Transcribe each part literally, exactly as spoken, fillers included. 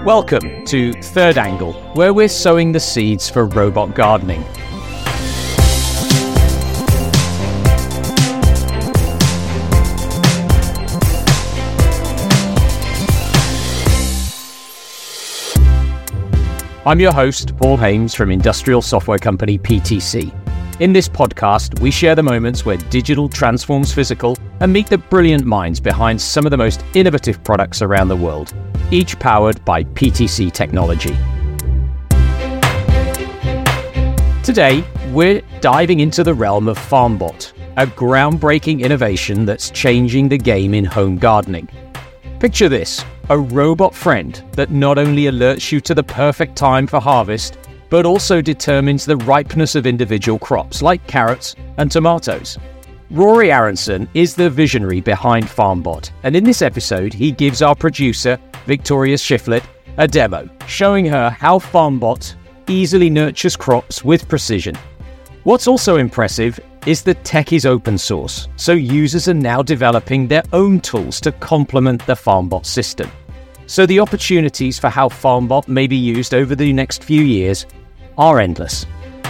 Welcome to Third Angle, where we're sowing the seeds for robot gardening. I'm your host, Paul Hames from industrial software company P T C. In this podcast, we share the moments where digital transforms physical and meet the brilliant minds behind some of the most innovative products around the world, each powered by P T C technology. Today, we're diving into the realm of FarmBot, a groundbreaking innovation that's changing the game in home gardening. Picture this, a robot friend that not only alerts you to the perfect time for harvest, but also determines the ripeness of individual crops like carrots and tomatoes. Rory Aronson is the visionary behind FarmBot, and in this episode, he gives our producer, Victoria Shiflett, a demo, showing her how FarmBot easily nurtures crops with precision. What's also impressive is the tech is open source, so users are now developing their own tools to complement the FarmBot system. So the opportunities for how FarmBot may be used over the next few years are endless.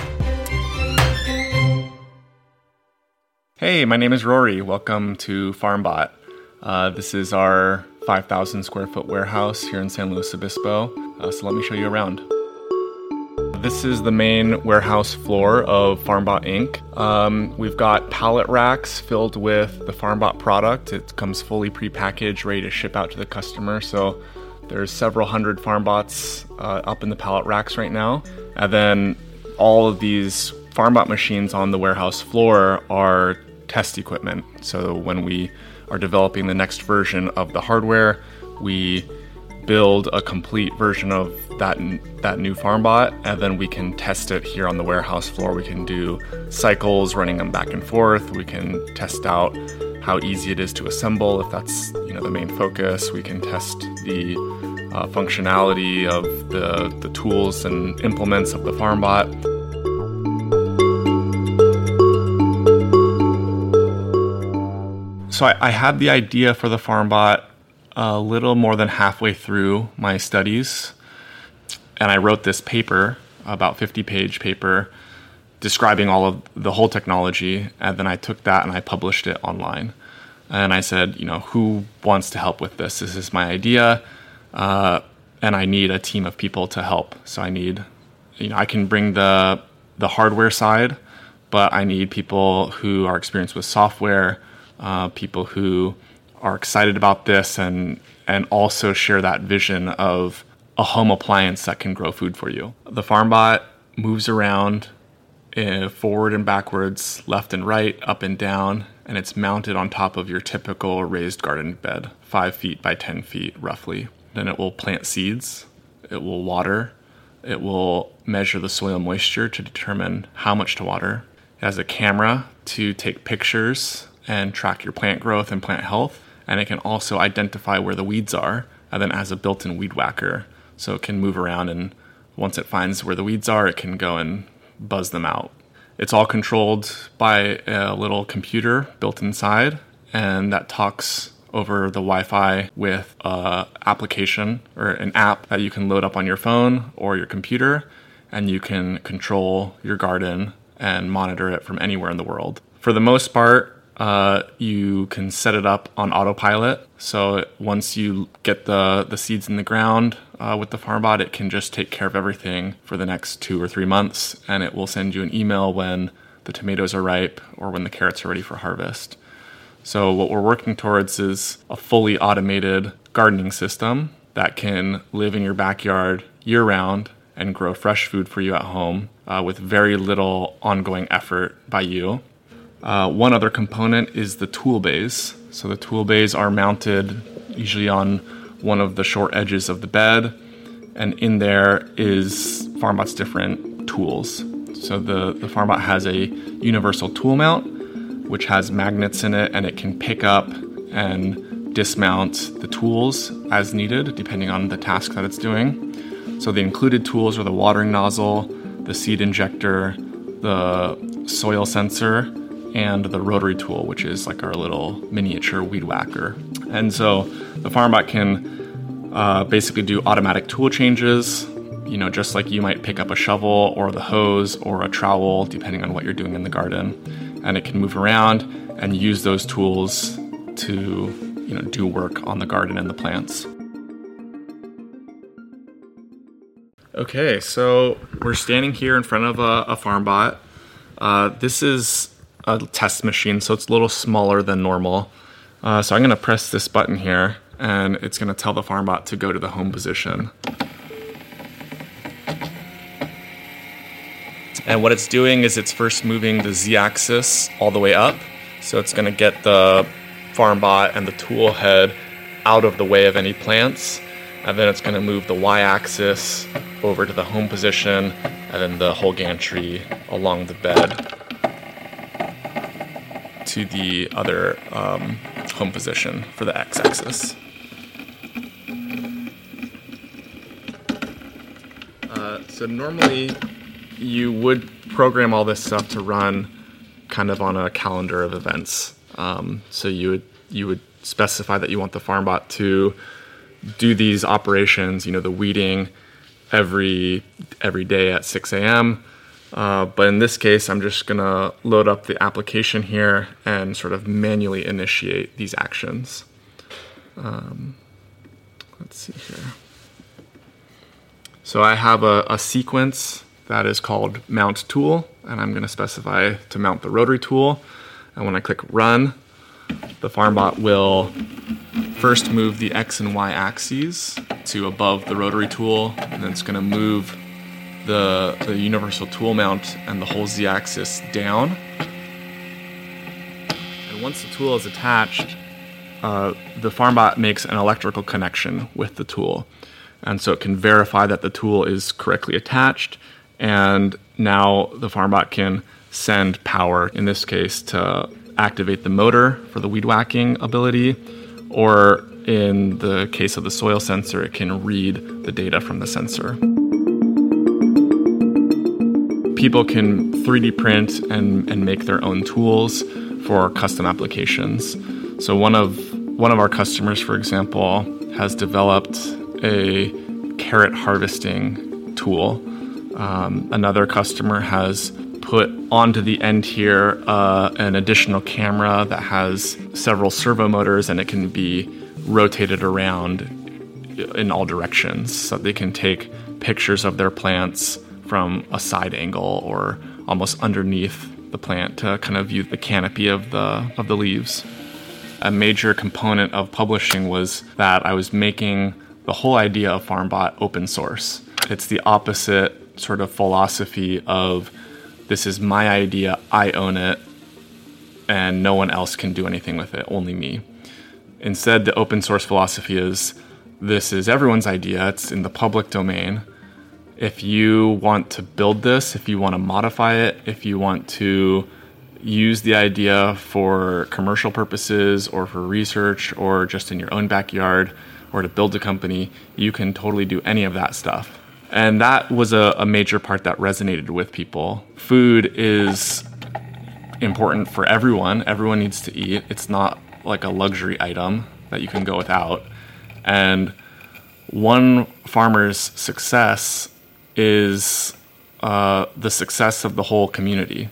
Hey, my name is Rory. Welcome to FarmBot. Uh, this is our five thousand square foot warehouse here in San Luis Obispo. Uh, so let me show you around. This is the main warehouse floor of FarmBot Incorporated. Um, we've got pallet racks filled with the FarmBot product. It comes fully prepackaged, ready to ship out to the customer. So there's several hundred FarmBots uh, up in the pallet racks right now. And then all of these FarmBot machines on the warehouse floor are test equipment. So when we are developing the next version of the hardware, we build a complete version of that that new FarmBot, and then we can test it here on the warehouse floor. We can do cycles, running them back and forth. We can test out how easy it is to assemble, if that's you know the main focus. We can test the uh, functionality of the, the tools and implements of the FarmBot. So I, I had the idea for the FarmBot a little more than halfway through my studies, and I wrote this paper, about fifty page paper, describing all of the whole technology, and then I took that and I published it online. And I said, you know, who wants to help with this? This is my idea, uh, and I need a team of people to help. So I need, you know, I can bring the the hardware side, but I need people who are experienced with software, uh, people who are excited about this and and also share that vision of a home appliance that can grow food for you. The FarmBot moves around uh, forward and backwards, left and right, up and down, and it's mounted on top of your typical raised garden bed, five feet by ten feet roughly. Then it will plant seeds, it will water, it will measure the soil moisture to determine how much to water. It has a camera to take pictures and track your plant growth and plant health. And it can also identify where the weeds are, and then has a built-in weed whacker. So it can move around, and once it finds where the weeds are, it can go and buzz them out. It's all controlled by a little computer built inside, and that talks over the Wi-Fi with an application or an app that you can load up on your phone or your computer, and you can control your garden and monitor it from anywhere in the world. For the most part, Uh, you can set it up on autopilot. So once you get the, the seeds in the ground uh, with the FarmBot, it can just take care of everything for the next two or three months. And it will send you an email when the tomatoes are ripe or when the carrots are ready for harvest. So what we're working towards is a fully automated gardening system that can live in your backyard year-round and grow fresh food for you at home uh, with very little ongoing effort by you. Uh, one other component is the tool bays. So the tool bays are mounted usually on one of the short edges of the bed, and in there is FarmBot's different tools. So the, the FarmBot has a universal tool mount, which has magnets in it, and it can pick up and dismount the tools as needed, depending on the task that it's doing. So the included tools are the watering nozzle, the seed injector, the soil sensor, and the rotary tool, which is like our little miniature weed whacker. And so the FarmBot can uh, basically do automatic tool changes, you know, just like you might pick up a shovel or the hose or a trowel, depending on what you're doing in the garden. And it can move around and use those tools to, you know, do work on the garden and the plants. Okay, so we're standing here in front of a, a FarmBot. Uh, this is a test machine, so it's a little smaller than normal. Uh, so I'm going to press this button here, and it's going to tell the FarmBot to go to the home position. And what it's doing is it's first moving the Z-axis all the way up. So it's going to get the FarmBot and the tool head out of the way of any plants. And then it's going to move the Y-axis over to the home position, and then the whole gantry along the bed to the other um, home position for the X-axis. Uh, so normally you would program all this stuff to run kind of on a calendar of events. Um, so you would you would specify that you want the FarmBot to do these operations, you know, the weeding every every day at six a.m. Uh, but in this case, I'm just gonna load up the application here and sort of manually initiate these actions. Um, let's see here. So I have a, a sequence that is called mount tool, and I'm going to specify to mount the rotary tool. And when I click run, the FarmBot will first move the X and Y axes to above the rotary tool, and then it's going to move the, the universal tool mount and the whole Z axis down. And once the tool is attached, uh, the FarmBot makes an electrical connection with the tool. And so it can verify that the tool is correctly attached. And now the FarmBot can send power, in this case, to activate the motor for the weed whacking ability, or in the case of the soil sensor, it can read the data from the sensor. People can three D print and, and make their own tools for custom applications. So one of one of our customers, for example, has developed a carrot harvesting tool. Um, another customer has put onto the end here uh, an additional camera that has several servo motors, and it can be rotated around in all directions, so they can take pictures of their plants from a side angle or almost underneath the plant to kind of view the canopy of the of the leaves. A major component of publishing was that I was making the whole idea of FarmBot open source. It's the opposite sort of philosophy of this is my idea, I own it, and no one else can do anything with it, only me. Instead, the open source philosophy is this is everyone's idea, it's in the public domain. If you want to build this, if you want to modify it, if you want to use the idea for commercial purposes or for research or just in your own backyard or to build a company, you can totally do any of that stuff. And that was a, a major part that resonated with people. Food is important for everyone. Everyone needs to eat. It's not like a luxury item that you can go without. And one farmer's success is uh, the success of the whole community.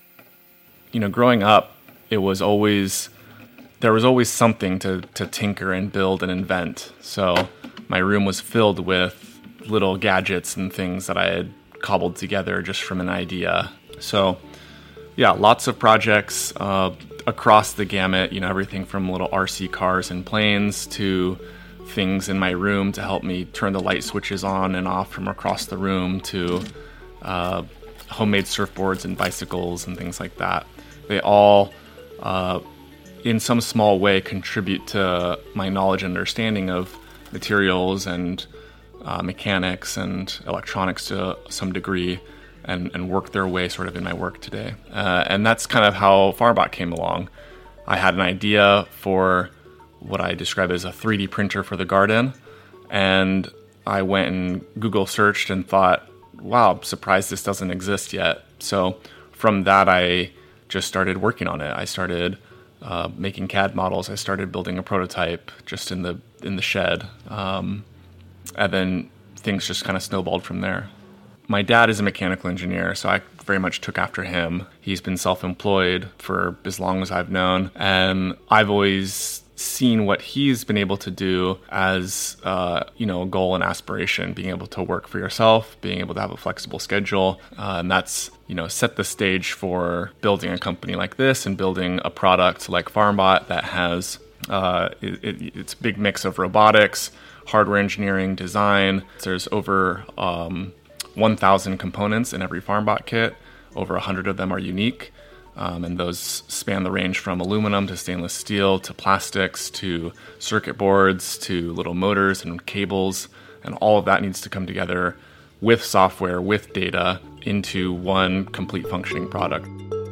You know, growing up, it was always, there was always something to, to tinker and build and invent. So my room was filled with little gadgets and things that I had cobbled together just from an idea. So yeah, lots of projects uh, across the gamut, you know, everything from little R C cars and planes to things in my room to help me turn the light switches on and off from across the room to uh, homemade surfboards and bicycles and things like that. They all, uh, in some small way, contribute to my knowledge and understanding of materials and uh, mechanics and electronics to some degree, and, and work their way sort of in my work today. Uh, and that's kind of how FarmBot came along. I had an idea for what I describe as a three D printer for the garden, and I went and Google searched and thought, wow, I'm surprised this doesn't exist yet. So from that, I just started working on it. I started uh, making C A D models. I started building a prototype just in the in the shed. Um, and then things just kind of snowballed from there. My dad is a mechanical engineer, so I very much took after him. He's been self-employed for as long as I've known, and I've always seen what he's been able to do as uh, you know, a goal and aspiration, being able to work for yourself, being able to have a flexible schedule, uh, and that's, you know, set the stage for building a company like this and building a product like FarmBot that has uh, it, it, it's a big mix of robotics, hardware engineering, design. There's over um, one thousand components in every FarmBot kit. Over one hundred of them are unique. Um, and those span the range from aluminum to stainless steel to plastics to circuit boards to little motors and cables. And all of that needs to come together with software, with data, into one complete functioning product.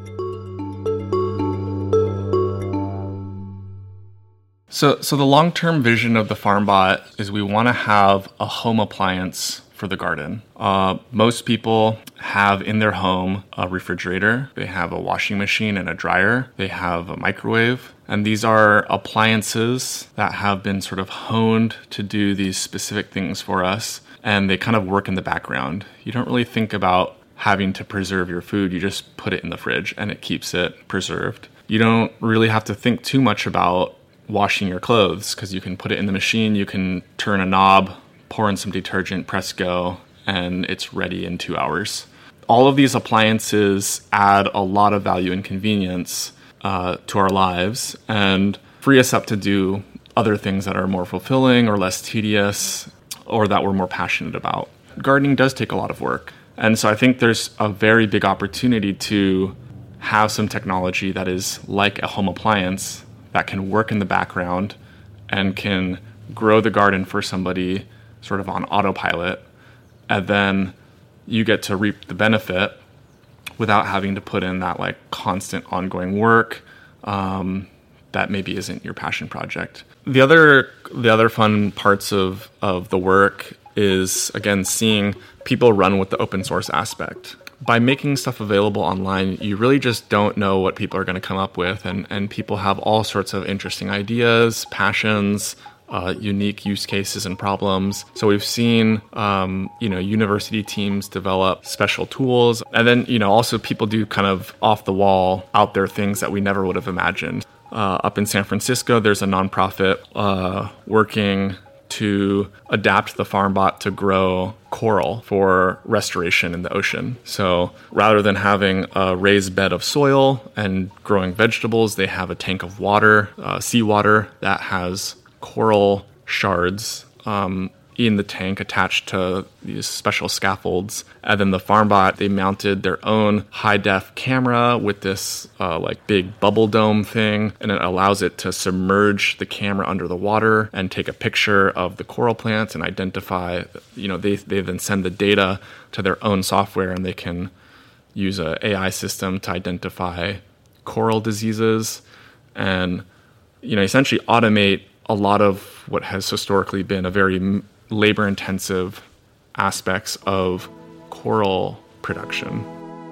So, so the long-term vision of the FarmBot is we want to have a home appliance for the garden. Uh, most people have in their home a refrigerator, they have a washing machine and a dryer, they have a microwave, and these are appliances that have been sort of honed to do these specific things for us, and they kind of work in the background. You don't really think about having to preserve your food, you just put it in the fridge and it keeps it preserved. You don't really have to think too much about washing your clothes because you can put it in the machine, you can turn a knob, pour in some detergent, press go, and it's ready in two hours. All of these appliances add a lot of value and convenience uh, to our lives and free us up to do other things that are more fulfilling or less tedious or that we're more passionate about. Gardening does take a lot of work. And so I think there's a very big opportunity to have some technology that is like a home appliance that can work in the background and can grow the garden for somebody sort of on autopilot, and then you get to reap the benefit without having to put in that like constant ongoing work um, that maybe isn't your passion project. The other the other fun parts of, of the work is, again, seeing people run with the open source aspect. By making stuff available online, you really just don't know what people are going to come up with, and, and people have all sorts of interesting ideas, passions, Uh, unique use cases and problems. So we've seen, um, you know, university teams develop special tools. And then, you know, also people do kind of off the wall, out there things that we never would have imagined. Uh, up in San Francisco, there's a nonprofit uh, working to adapt the FarmBot to grow coral for restoration in the ocean. So rather than having a raised bed of soil and growing vegetables, they have a tank of water, uh, seawater that has coral shards um, in the tank attached to these special scaffolds. And then the FarmBot, they mounted their own high-def camera with this uh, like big bubble dome thing, and it allows it to submerge the camera under the water and take a picture of the coral plants and identify, you know, they, they then send the data to their own software, and they can use a AI system to identify coral diseases and, you know, essentially automate a lot of what has historically been a very labor-intensive aspects of coral production.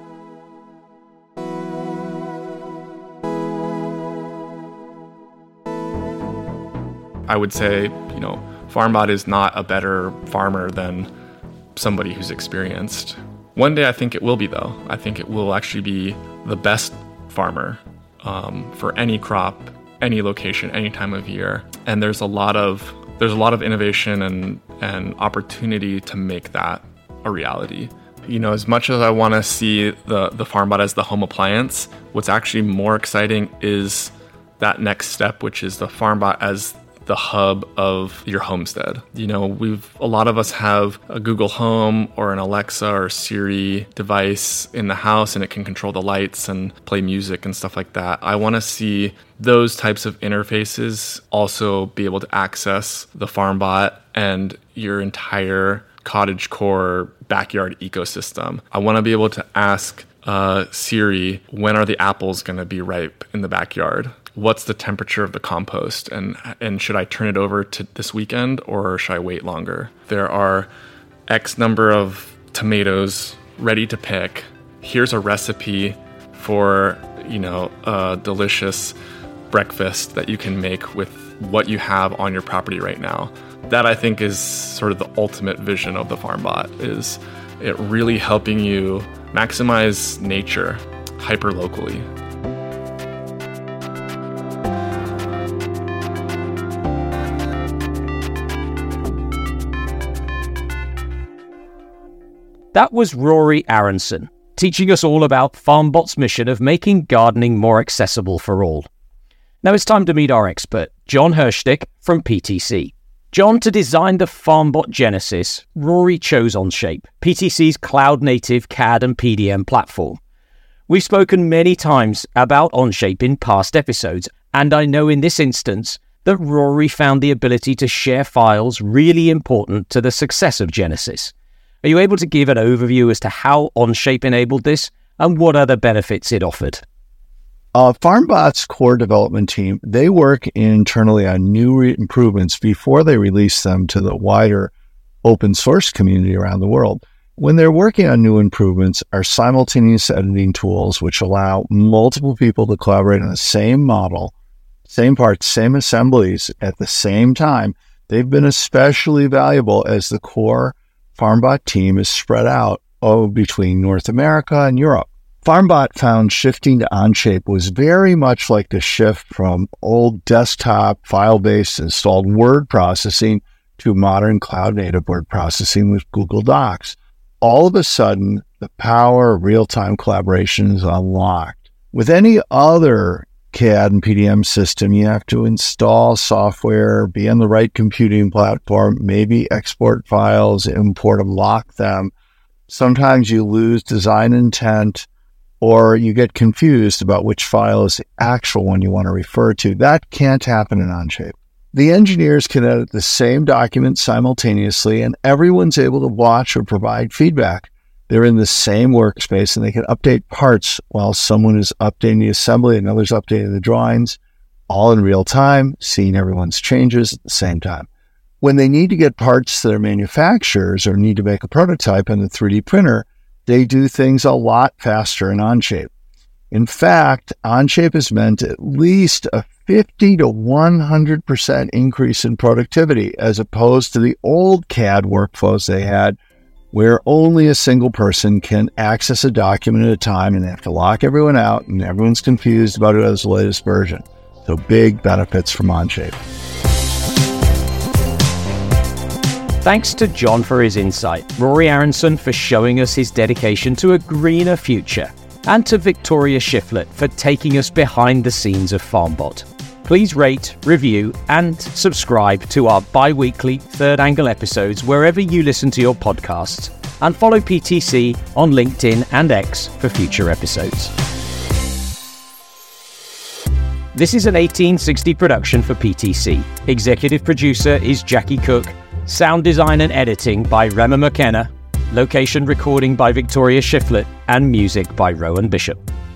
I would say, you know, FarmBot is not a better farmer than somebody who's experienced. One day I think it will be, though. I think it will actually be the best farmer um, for any crop, any location, any time of year. And there's a lot of there's a lot of innovation and, and opportunity to make that a reality. You know, as much as I want to see the, the FarmBot as the home appliance, what's actually more exciting is that next step, which is the FarmBot as the hub of your homestead. You know, we've a lot of us have a Google Home or an Alexa or Siri device in the house, and it can control the lights and play music and stuff like that. I want to see those types of interfaces also be able to access the FarmBot and your entire cottagecore backyard ecosystem. I want to be able to ask uh, Siri, when are the apples going to be ripe in the backyard? What's the temperature of the compost? And and should I turn it over to this weekend, or should I wait longer? There are X number of tomatoes ready to pick. Here's a recipe for, you know, a delicious breakfast that you can make with what you have on your property right now. That, I think, is sort of the ultimate vision of the FarmBot, is it really helping you maximize nature hyper-locally. That was Rory Aronson, teaching us all about FarmBot's mission of making gardening more accessible for all. Now it's time to meet our expert, John Hirschtick from P T C. John, to design the FarmBot Genesis, Rory chose Onshape, P T C's cloud-native C A D and P D M platform. We've spoken many times about Onshape in past episodes, and I know in this instance that Rory found the ability to share files really important to the success of Genesis. Are you able to give an overview as to how Onshape enabled this and what other benefits it offered? Uh, FarmBot's core development team, they work internally on new re- improvements before they release them to the wider open source community around the world. When they're working on new improvements, our simultaneous editing tools, which allow multiple people to collaborate on the same model, same parts, same assemblies at the same time, they've been especially valuable as the core FarmBot team is spread out oh, between North America and Europe. FarmBot found shifting to Onshape was very much like the shift from old desktop file-based installed word processing to modern cloud-native word processing with Google Docs. All of a sudden, the power of real-time collaboration is unlocked. With any other C A D and P D M system, you have to install software, be on the right computing platform, maybe export files, import them, lock them. Sometimes you lose design intent, or you get confused about which file is the actual one you want to refer to. That can't happen in Onshape. The engineers can edit the same document simultaneously, and everyone's able to watch or provide feedback. They're in the same workspace, and they can update parts while someone is updating the assembly and others updating the drawings, all in real time, seeing everyone's changes at the same time. When they need to get parts to their manufacturers or need to make a prototype on the three D printer, they do things a lot faster in Onshape. In fact, Onshape has meant at least a fifty to one hundred percent increase in productivity as opposed to the old C A D workflows they had, where only a single person can access a document at a time and they have to lock everyone out and everyone's confused about it as the latest version. So big benefits from Onshape. Thanks to John for his insight, Rory Aronson for showing us his dedication to a greener future, and to Victoria Shiflett for taking us behind the scenes of FarmBot. Please rate, review, and subscribe to our bi-weekly Third Angle episodes wherever you listen to your podcasts, and follow P T C on LinkedIn and X for future episodes. This is an eighteen sixty production for P T C. Executive producer is Jackie Cook. Sound design and editing by Rema McKenna. Location recording by Victoria Shiflett. And music by Rowan Bishop.